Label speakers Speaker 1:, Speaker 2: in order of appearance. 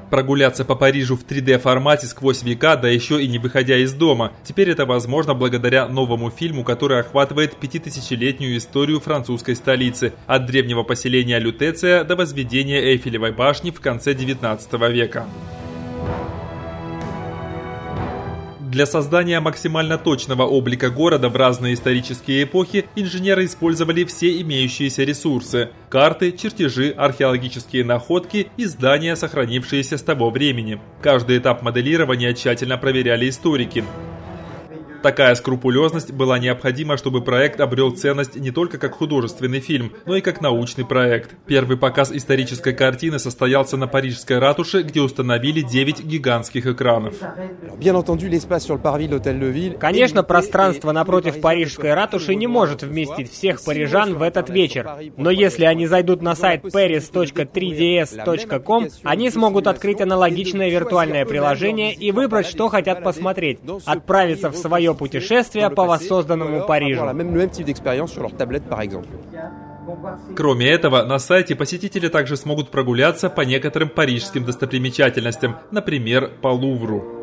Speaker 1: Прогуляться по Парижу в 3D-формате сквозь века, да еще и не выходя из дома. Теперь это возможно благодаря новому фильму, который охватывает 5000-летнюю историю французской столицы. От древнего поселения Лютеция до возведения Эйфелевой башни в конце 19 века. Для создания максимально точного облика города в разные исторические эпохи инженеры использовали все имеющиеся ресурсы – карты, чертежи, археологические находки и здания, сохранившиеся с того времени. Каждый этап моделирования тщательно проверяли историки. Такая скрупулезность была необходима, чтобы проект обрел ценность не только как художественный фильм, но и как научный проект. Первый показ исторической картины состоялся на Парижской ратуше, где установили 9 гигантских экранов.
Speaker 2: Конечно, пространство напротив Парижской ратуши не может вместить всех парижан в этот вечер. Но если они зайдут на сайт paris.3ds.com, они смогут открыть аналогичное виртуальное приложение и выбрать, что хотят посмотреть, отправиться в свое путешествие по воссозданному Парижу.
Speaker 1: Кроме этого, на сайте посетители также смогут прогуляться по некоторым парижским достопримечательностям, например, по Лувру.